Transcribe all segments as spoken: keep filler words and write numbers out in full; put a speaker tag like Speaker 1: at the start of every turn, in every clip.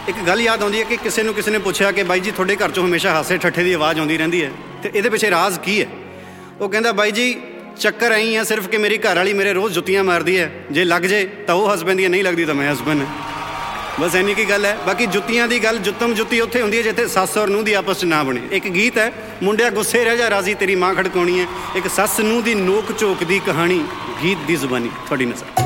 Speaker 1: ਇੱਕ ਗੱਲ ਯਾਦ ਆਉਂਦੀ ਹੈ ਕਿ ਕਿਸੇ ਨੂੰ ਕਿਸੇ ਨੇ ਪੁੱਛਿਆ ਕਿ ਬਾਈ ਜੀ ਤੁਹਾਡੇ ਘਰ 'ਚੋਂ ਹਮੇਸ਼ਾ ਹਾਸੇ ਠੱਠੇ ਦੀ ਆਵਾਜ਼ ਆਉਂਦੀ ਰਹਿੰਦੀ ਹੈ ਅਤੇ ਇਹਦੇ ਪਿੱਛੇ ਰਾਜ਼ ਕੀ ਹੈ? ਉਹ ਕਹਿੰਦਾ ਬਾਈ ਜੀ ਚੱਕਰ ਐਂ ਆ ਸਿਰਫ ਕਿ ਮੇਰੀ ਘਰ ਵਾਲੀ ਮੇਰੇ ਰੋਜ਼ ਜੁੱਤੀਆਂ ਮਾਰਦੀ ਹੈ, ਜੇ ਲੱਗ ਜੇ ਤਾਂ ਉਹ ਹਸਬੈਂਡ ਦੀ ਹੈ, ਨਹੀਂ ਲੱਗਦੀ ਤਾਂ ਮੈਂ ਹਸਬੈਂਡ ਹੈ। ਬਸ ਇੰਨੀ ਕੀ ਗੱਲ ਹੈ। ਬਾਕੀ ਜੁੱਤੀਆਂ ਦੀ ਗੱਲ ਜੁੱਤਮ ਜੁੱਤੀ ਉੱਥੇ ਹੁੰਦੀ ਹੈ ਜਿੱਥੇ ਸੱਸ ਔਰ ਨੂੰਹ ਦੀ ਆਪਸ 'ਚ ਨਾ ਬਣੇ। ਇੱਕ ਗੀਤ ਹੈ ਮੁੰਡਿਆ ਗੁੱਸੇ ਰਹਿ ਜਾ ਰਾਜ਼ੀ ਤੇਰੀ ਮਾਂ ਖੜਕਾਉਣੀ ਹੈ, ਇੱਕ ਸੱਸ ਨੂੰਹ ਦੀ ਨੋਕ ਝੋਕ ਦੀ ਕਹਾਣੀ, ਗੀਤ ਦੀ ਜ਼ੁਬਾਨੀ ਤੁਹਾਡੀ ਨਜ਼ਰ।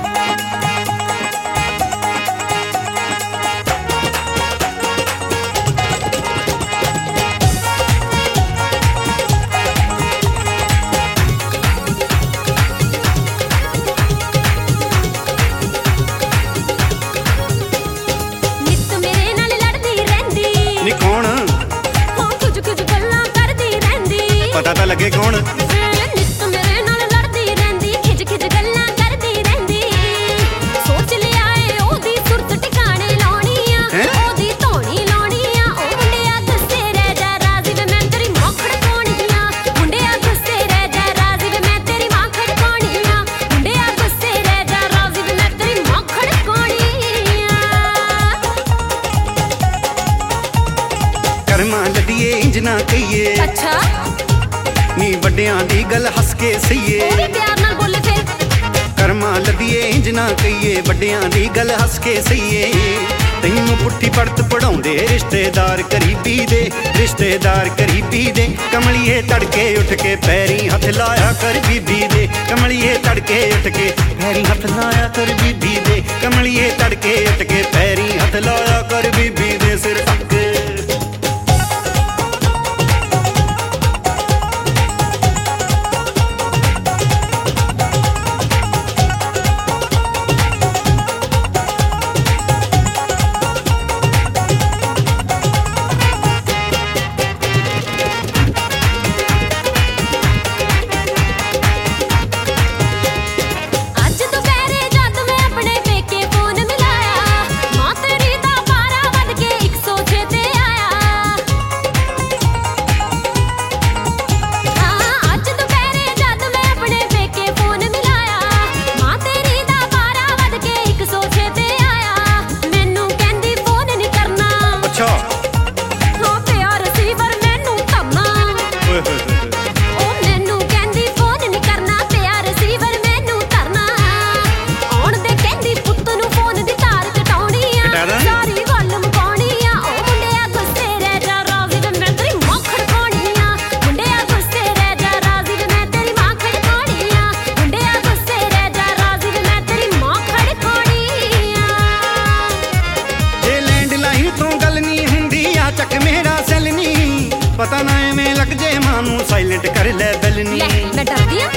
Speaker 1: ਪਤਾ ਤਾਂ ਲੱਗੇ ਕੌਣ?
Speaker 2: ਨਿੱਤ ਮੇਰੇ ਨਾਲ ਲੜਦੀ ਰਹਿੰਦੀ, ਖਿਜ ਖਿਜ ਗੱਲਾਂ ਕਰਦੀ ਰਹਿੰਦੀ, ਸੋਚ ਲਿਆ ਏ ਉਹਦੀ ਸੁਰਤ ਟਿਕਾਣੇ ਲਾਉਣੀ ਆ, ਉਹਦੀ ਧੌਣੀ ਲਾਉਣੀ ਆ। ਉਹ ਮੁੰਡਿਆ ਗੁੱਸੇ ਰਹਿ ਜਾ ਰਾਜ਼ੀ ਵੇ ਮੈਂ ਤੇਰੀ ਮਾਂ ਖੜਕਾਉਣੀ ਆ, ਮੁੰਡਿਆ ਗੁੱਸੇ ਰਹਿ ਜਾ ਰਾਜ਼ੀ ਵੇ ਮੈਂ ਤੇਰੀ ਮਾਂ ਖੜਕਾਉਣੀ ਆ, ਮੁੰਡਿਆ ਗੁੱਸੇ ਰਹਿ ਜਾ ਰਾਜ਼ੀ ਵੇ ਮੈਂ ਤੇਰੀ ਮਾਂ ਖੜਕਾਉਣੀ ਆ।
Speaker 1: ਕਰਮਾਂ ਲੱਦੀਏ ਇੰਜ ਨਾ ਕਹੀਏ,
Speaker 2: ਅੱਛਾ
Speaker 1: ਨੀ ਵੱਡਿਆਂ ਦੀ ਗੱਲ ਹੱਸ ਕੇ ਸਹੀਏ,
Speaker 2: ਉਹ ਵੀ ਪਿਆਰ ਨਾਲ ਬੋਲੇ ਫਿਰ।
Speaker 1: ਕਰਮਾਂ ਲੱਦੀਏ ਇੰਜ ਨਾ ਕਹੀਏ, ਵੱਡਿਆਂ ਦੀ ਗੱਲ ਹੱਸ ਕੇ ਸਹੀਏ। ਤੈਨੂੰ ਪੁੱਠੀ ਪੜਤ ਪੜਾਉਂਦੇ ਰਿਸ਼ਤੇਦਾਰ ਕਰੀਬੀ ਦੇ, ਰਿਸ਼ਤੇਦਾਰ ਕਰੀਬੀ ਦੇ। ਕਮਲੀਏ ਤੜਕੇ ਉੱਠ ਕੇ ਪੈਰੀਂ ਹੱਥ ਲਾਇਆ ਕਰ ਬੀਬੀ ਦੇ, ਕਮਲੀਏ ਤੜਕੇ ਉੱਠ ਕੇ ਪੈਰੀਂ ਹੱਥ ਲਾਇਆ ਕਰ ਬੀਬੀ ਦੇ, ਕਮਲੀਏ ਤੜਕੇ ਉੱਠ ਕੇ ਪੈਰੀਂ ਹੱਥ ਲਾਇਆ ਕਰ ਬੀਬੀ ਦੇ ਸਿਰ ਤੱਕ। ਪਤਾ ਨਾ ਐਵੇਂ ਲੱਗ ਜੇ ਮਾਂ ਨੂੰ ਸਾਇਲੈਂਟ ਕਰ ਲੈ ਬੈਲਨੀ,
Speaker 2: ਮੈਂ ਡਰਦੀ ਆ।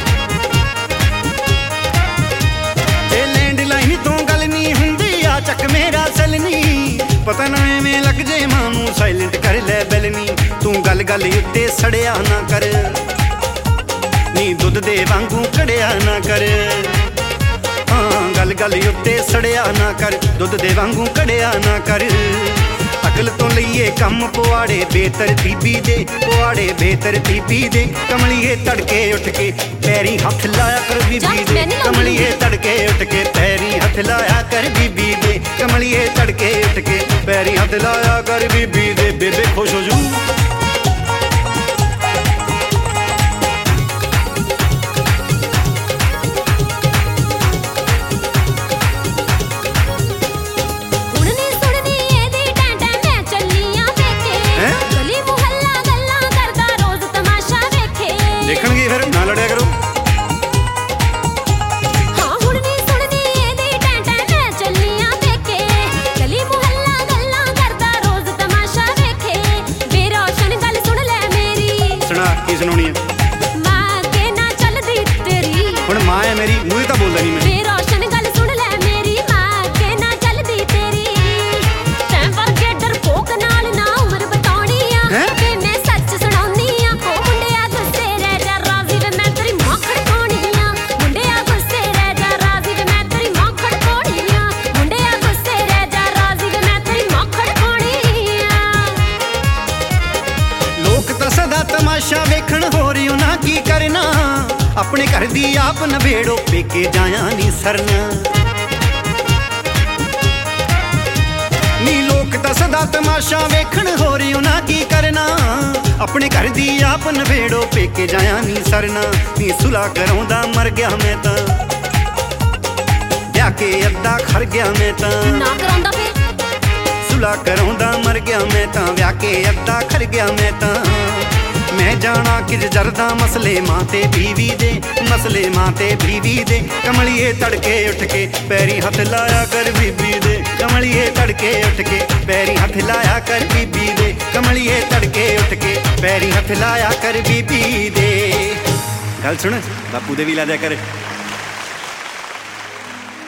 Speaker 1: ਜੇ ਲੈਂਡ ਲਾਈਨ ਤੋਂ ਗੱਲ ਨਹੀਂ ਹੁੰਦੀ ਆ ਚੱਕ ਮੇਰਾ ਸੈਲਨੀ, ਪਤਾ ਨਾ ਐਵੇਂ ਲੱਗ ਜੇ ਮਾਂ ਨੂੰ ਸਾਇਲੈਂਟ ਕਰ ਲੈ ਬੈਲਨੀ। ਤੂੰ ਗੱਲ ਗੱਲ ਉੱਤੇ ਸੜਿਆ ਨਾ ਕਰ, ਨੀ ਦੁੱਧ ਦੇ ਵਾਂਗੂ ਕੜਿਆ ਨਾ ਕਰ। ਹਾਂ ਗੱਲ ਗੱਲ ਉੱਤੇ ਸੜਿਆ ਨਾ ਕਰ, ਦੁੱਧ ਦੇ ਵਾਂਗੂ ਕੜਿਆ ਨਾ ਕਰ। ਅਕਲ ਤੋਂ ਲਈਏ ਕੰਮ ਪੁਆੜੇ ਬੇਤਰਤੀਬੀ ਦੇ, ਪੁਆੜੇ ਬੇਤਰਤੀਬੀ ਦੇ। ਕਮਲੀਏ ਤੜਕੇ ਉੱਠ ਕੇ ਪੈਰੀਂ ਹੱਥ ਲਾਇਆ ਕਰ ਬੀਬੀ ਦੇ, ਕਮਲੀਏ ਤੜਕੇ ਉੱਠ ਕੇ ਪੈਰੀਂ ਹੱਥ ਲਾਇਆ ਕਰ ਬੀਬੀ ਦੇ, ਕਮਲੀਏ ਤੜਕੇ ਉੱਠ ਕੇ ਪੈਰੀਂ ਹੱਥ ਲਾਇਆ ਕਰ ਬੀਬੀ ਦੇ। ਬੇਬੇ ਖੁਸ਼ ਹੋ ਜੂ। ਦੇਖਣਗੇ ਫਿਰ ਨਾ ਲੜਿਆ ਕਰੋ।
Speaker 2: ਹਾਂ ਹੁਣ ਨੀ ਸੁਣਦੀ ਇਹਦੀ ਟੈਂ ਟੈਂ ਮੈਂ ਚੱਲੀਆਂ ਦੇਖੇ, ਗਲੀ ਮੁਹੱਲਾ ਗੱਲਾਂ ਕਰਦਾ ਰੋਜ਼ ਤਮਾਸ਼ਾ ਵੇਖੇ। ਬੇਰੋਸ਼ਨ ਗੱਲ ਸੁਣ ਲੈ ਮੇਰੀ।
Speaker 1: ਸੁਣਾ ਕੀ ਸੁਣਾਉਣੀ ਹੈ?
Speaker 2: ਮਾਂ ਅੱਗੇ ਨਾ ਚੱਲਦੀ ਤੇਰੀ,
Speaker 1: ਹੁਣ ਮਾਂ ਹੈ ਮੇਰੀ ਮੂੰਹ ਤਾਂ ਬੋਲਦਾ ਨਹੀਂ ਮੈਂ।
Speaker 2: ਬੇਰੋਸ਼ਨ ਗੱਲ ਸੁਣ ਲੈ ਮੇਰੀ, ਮਾਂ ਅੱਗੇ ਨਾ ਚੱਲਦੀ ਤੇਰੀ। ਤੈਂ ਵਰਗੇ ਡਰਪੋਕ ਨਾਲ ਨਾ ਉਮਰ ਬਤਾਉਣੀ ਆ, ਤੇ ਮੈਂ ਸੱਚ ਸੁਣਾਉਣੀ ਆ। ਉਹ ਮੁੰਡਿਆ ਗੁੱਸੇ ਰਹਿ ਜਾ ਰਾਜ਼ੀ ਵੇ ਮੈਂ ਤੇਰੀ ਮਾਂ ਖੜਕਾਉਣੀ ਆ, ਮੁੰਡਿਆ ਗੁੱਸੇ ਰਹਿ ਜਾ ਰਾਜ਼ੀ ਵੇ ਮੈਂ ਤੇਰੀ ਮਾਂ ਖੜਕਾਉਣੀ ਆ, ਮੁੰਡਿਆ ਗੁੱਸੇ ਰਹਿ ਜਾ ਰਾਜ਼ੀ ਵੇ ਮੈਂ ਤੇਰੀ ਮਾਂ ਖੜਕਾਉਣੀ ਆ।
Speaker 1: ਲੋਕ ਤਾਂ ਸਦਾ ਤਮਾਸ਼ਾ ਵੇਖਣ ਹੋਰ ਉਹਨਾਂ ਕੀ ਕਰਨਾ, ਆਪਣੇ ਘਰ ਦੀ ਆਪ ਨਵੇੜੋ ਪੇਕੇ ਜਾਇਆ ਨਹੀਂ ਸਰਨਾ। ਨੀ ਲੋਕ दसदा तमाशा वेखण हो रही ना की करना अपने घर दी आप नवेड़ो पेके जाया नी सरना नी सुलह कराउंदा मर गया मैं तां ब्याह के अद्धा खर गया मैं तां
Speaker 2: ना कराउंदा फिर
Speaker 1: सुलह कराउंदा मर गया मैं तां ब्याह के अद्धा खर गया मैं तां मैं जाना किज जरदा मसले मां ते बीवी दे मसले मां ते बीवी दे कमलिए तड़के उठ के पैरी हथ लाया कर बीबी दे कमलिए तड़के उठ के पैरी हथ लाया कर बीबी दे कमलिए तड़के उठ के पैरी हथ लाया कर बीबी दे गल सुन बापू दे भी ला दिया कर।